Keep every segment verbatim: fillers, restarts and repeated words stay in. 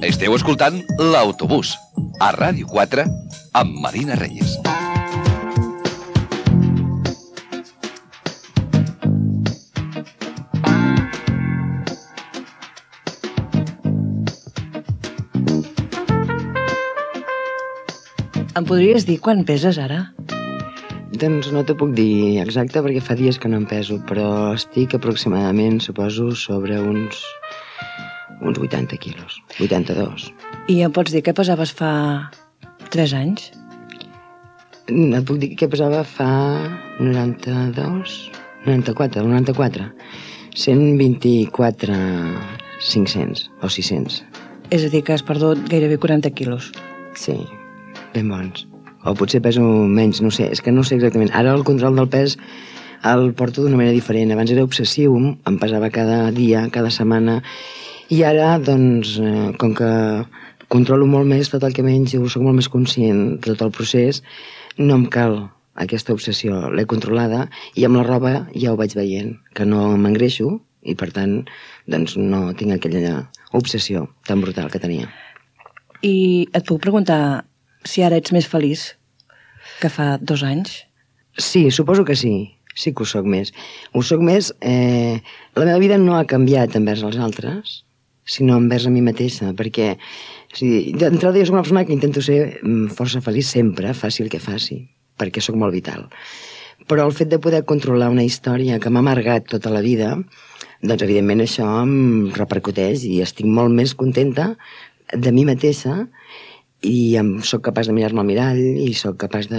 Esteu escoltant L'Autobús, a Ràdio quatre, amb Marina Reyes. Em podries dir quan peses ara? Doncs no t'ho puc dir exacte perquè fa dies que no em peso, però estic aproximadament, suposo, sobre uns, uns vuitanta quilos, vuitanta-dos. I em pots dir què pesaves fa tres anys? Et puc dir què pesava fa noranta-dos, noranta-quatre, noranta-quatre, cent vint-i-quatre, cinc-cents o sis-cents. És a dir, que has perdut gairebé quaranta quilos. Sí, ben bons. O potser peso menys, no sé, és que no sé exactament. Ara el control del pes el porto d'una manera diferent. Abans era obsessiu, em pesava cada dia, cada setmana, i ara, doncs, eh, com que controlo molt més tot el que menjo, soc molt més conscient de tot el procés, no em cal aquesta obsessió. L'he controlada i amb la roba ja ho vaig veient, que no m'engreixo i, per tant, doncs no tinc aquella obsessió tan brutal que tenia. I et puc preguntar si ara ets més feliç que fa dos anys? Sí, suposo que sí. Sí que ho soc més. Ho soc més... Eh, la meva vida no ha canviat envers els altres, sinó envers a mi mateixa, perquè o sigui, d'entrada jo soc una persona que intento ser força feliç sempre, faci el que faci, perquè sóc molt vital. Però el fet de poder controlar una història que m'ha amargat tota la vida, doncs evidentment això em repercuteix i estic molt més contenta de mi mateixa i em, soc capaç de mirar-me al mirall i soc capaç de,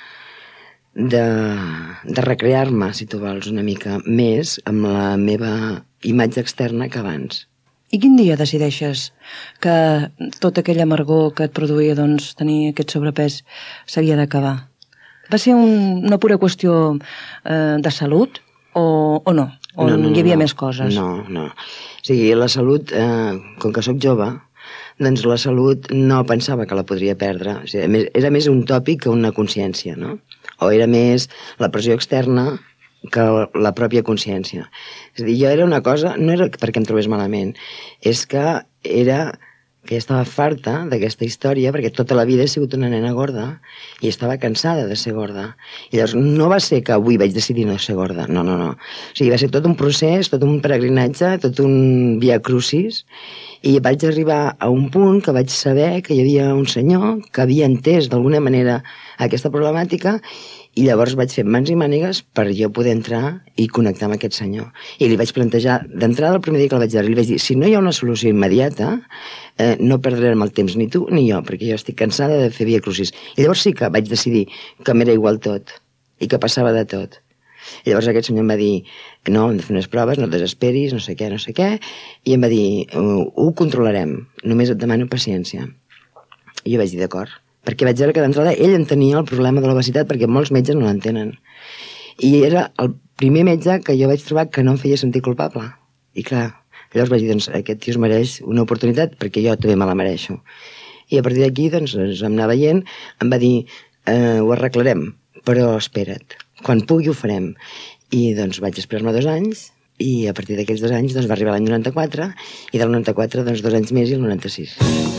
de, de recrear-me, si tu vols, una mica més amb la meva imatge externa que abans. I quin dia decideixes que tota aquella amargor que et produïa doncs, tenir aquest sobrepès s'havia d'acabar? Va ser un, una pura qüestió eh, de salut o, o no? O no, no, no, hi havia no. més coses? No, no. O sigui, la salut, eh, com que sóc jove, doncs la salut no pensava que la podria perdre. O sigui, era més un tòpic que una consciència, no? O era més la pressió externa que la pròpia consciència. És a dir, jo era una cosa, no era perquè em trobés malament, és que era que estava farta d'aquesta història perquè tota la vida he sigut una nena gorda i estava cansada de ser gorda. I llavors no va ser que avui vaig decidir no ser gorda, no, no, no. O sigui, va ser tot un procés, tot un peregrinatge, tot un via crucis, i vaig arribar a un punt que vaig saber que hi havia un senyor que havia entès d'alguna manera aquesta problemàtica i llavors vaig fer mans i mànigues per jo poder entrar i connectar amb aquest senyor. I li vaig plantejar, d'entrada el primer dia que el vaig veure, li vaig dir, si no hi ha una solució immediata, eh, no perdrem el temps ni tu ni jo, perquè jo estic cansada de fer via crucis. I llavors sí que vaig decidir que m'era igual tot i que passava de tot. I llavors aquest senyor em va dir, no, hem de fer unes proves, no et desesperis, no sé què, no sé què, i em va dir, ho controlarem, només et demano paciència. I jo vaig dir, d'acord, perquè vaig veure que d'entrada ell entenia el problema de l'obesitat, perquè molts metges no l'entenen. I era el primer metge que jo vaig trobar que no em feia sentir culpable. I clar, llavors vaig dir, doncs, aquest tio es mereix una oportunitat, perquè jo també me la mereixo. I a partir d'aquí, doncs, em anava veient, em va dir, eh, ho arreglarem, però espera't, quan pugui ho farem. I doncs vaig esperar-me dos anys, i a partir d'aquells dos anys doncs, va arribar l'any noranta-quatre, i del noranta-quatre doncs, dos anys més i el noranta-sis.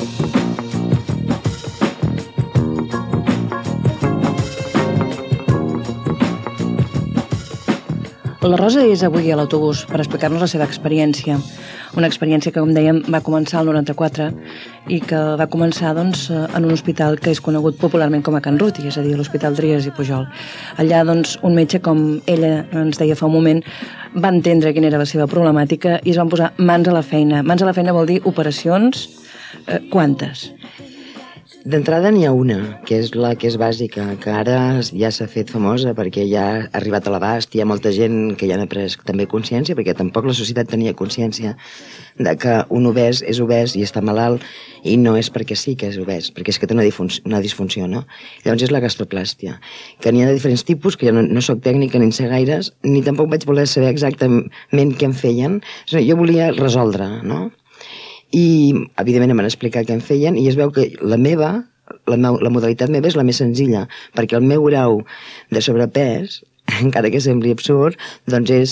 La Rosa és avui a l'autobús per explicar-nos la seva experiència. Una experiència que, com dèiem, va començar al noranta-quatre i que va començar doncs, en un hospital que és conegut popularment com a Can Ruti, és a dir, l'Hospital Trias i Pujol. Allà, doncs, un metge, com ella ens deia fa un moment, va entendre quina era la seva problemàtica i es van posar mans a la feina. Mans a la feina vol dir operacions. Eh, quantes? D'entrada n'hi ha una, que és la que és bàsica, que ara ja s'ha fet famosa perquè ja ha arribat a l'abast, hi ha molta gent que ja n'ha pres també consciència, perquè tampoc la societat tenia consciència de que un obès és obès i està malalt i no és perquè sí que és obès, perquè és que té una, una disfunció, no? Llavors és la gastroplàstia, que n'hi ha de diferents tipus, que jo no, no soc tècnica ni en sé gaires, ni tampoc vaig voler saber exactament què em feien, jo volia resoldre, no? I, evidentment, em van explicar què em feien i es veu que la meva, la, meu, la modalitat meva és la més senzilla, perquè el meu grau de sobrepès, encara que sembli absurd, doncs és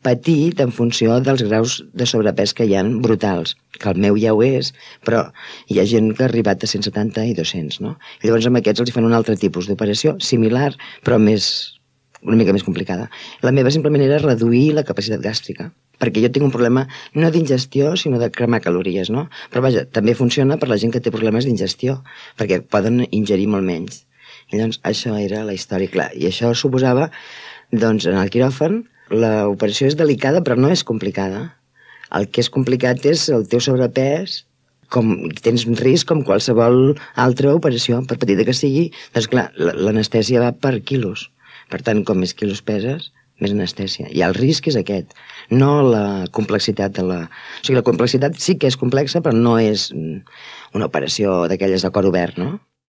petit en funció dels graus de sobrepès que hi ha brutals, que el meu ja ho és, però hi ha gent que ha arribat a cent setanta i dos-cents, no? I llavors amb aquests els fan un altre tipus d'operació, similar, però més, una mica més complicada. La meva simplement era reduir la capacitat gàstrica, perquè jo tinc un problema no d'ingestió, sinó de cremar calories, no? Però vaja, també funciona per la gent que té problemes d'ingestió, perquè poden ingerir molt menys. I llavors això era la història, clar. I això suposava, doncs, en el quiròfan, l'operació és delicada però no és complicada. El que és complicat és el teu sobrepès, com tens risc com qualsevol altra operació, per petita que sigui, doncs clar, l'anestèsia va per quilos. Per tant, com més quilos peses, més anestèsia. I el risc és aquest, no la complexitat de la... O sigui, la complexitat sí que és complexa, però no és una operació d'aquelles de cor obert, no?